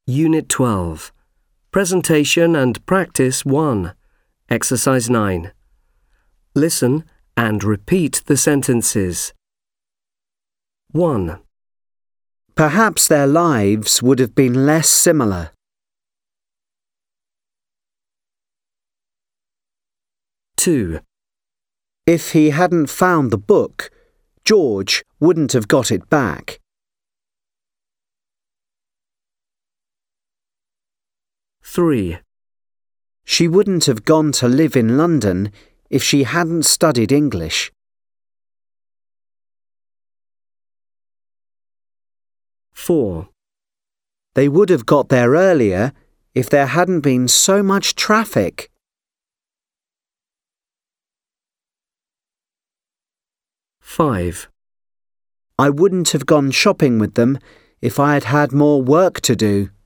Unit 12. Presentation and Practice 1. Exercise 9. Listen and repeat the sentences. 1. Perhaps their lives would have been less similar. 2. If he hadn't found the book, George wouldn't have got it back. 3. She wouldn't have gone to live in London if she hadn't studied English. 4. They would have got there earlier if there hadn't been so much traffic. 5. I wouldn't have gone shopping with them if I had had more work to do.